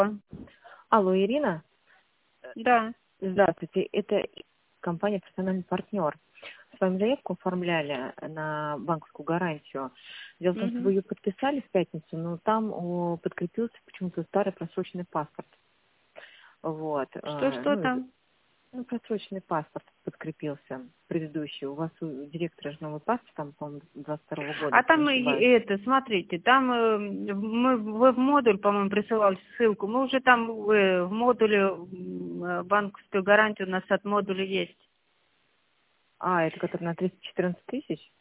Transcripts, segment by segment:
Алло, Ирина? Да. Здравствуйте, это компания «Профессиональный партнер». С вами заявку оформляли на банковскую гарантию. Дело в том, что вы Мгм. ее подписали в пятницу, но там подкрепился почему-то старый просроченный паспорт. Вот. Что там? Просроченный паспорт подкрепился, предыдущий. У вас у директора же новый паспорт, там, по-моему, 22 года, А если не там ошибаюсь. смотрите, там вы в модуль, по-моему, присылали ссылку. Мы уже там в модуле банковскую гарантию у нас от модуля есть. Это который на 314 тысяч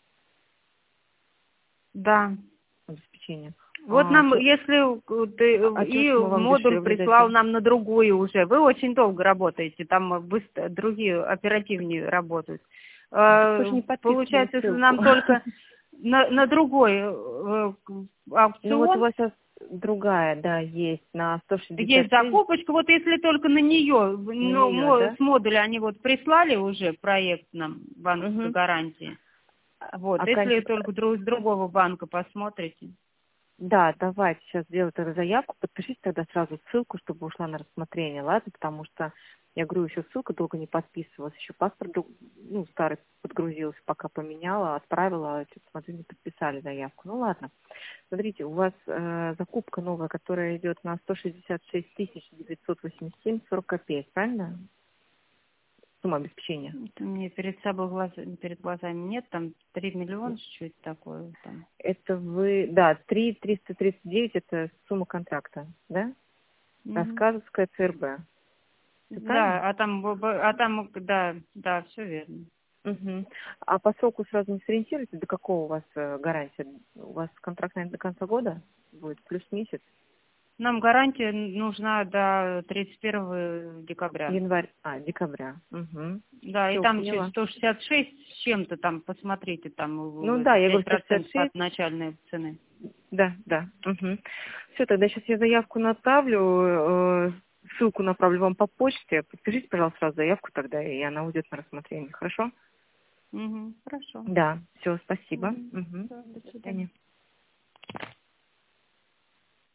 Да. обеспечения. Вот нам, Чё- если чё ж и мы вам модуль дешевле прислал дадим? нам на другую уже. Вы очень долго работаете, там быстро, другие оперативнее работают. Так кто же не подписывал Получается, если ссылку? нам только на другой Ну вот у аукцион вас сейчас другая, да, есть на есть 166 закупочка, вот если только на нее, на ну, нее, да? с модуля они вот прислали уже проект нам банковской Угу. гарантии. Вот, А если только с другого банка посмотрите. Да, давайте сейчас сделаю тогда заявку, подпишите тогда сразу ссылку, чтобы ушла на рассмотрение, ладно? Потому что, я говорю, еще ссылка долго не подписывалась, еще паспорт, старый подгрузился, пока поменяла, отправила, что-то, смотрю, не подписали заявку. Ну ладно. Смотрите, у вас закупка новая, которая идет на 166 987,40 копеек, правильно? Сумма обеспечения. Это мне перед глазами нет, там 3 миллиона чуть-чуть такое там. Это вы, да, 3,339 это сумма контракта, да? Мгм. Рассказовская ЦРБ. Все правильно? Да, да, все верно. Угу. А по сроку сразу не сориентируете, до какого у вас гарантия? У вас контракт, наверное, до конца года будет, плюс месяц? Нам гарантия нужна до 31 декабря. Декабря. Угу. Да, и Все, там чуть поняла. 166 с чем-то там, посмотрите, там Ну это да, я говорю 5% 166. от начальной цены. Да, да. Угу. Все, тогда сейчас я заявку направлю, ссылку направлю вам по почте. Подпишите, пожалуйста, сразу заявку тогда, и она уйдет на рассмотрение. Хорошо? Угу, хорошо. Да. Все, спасибо. Угу. Угу. До До свидания. свидания.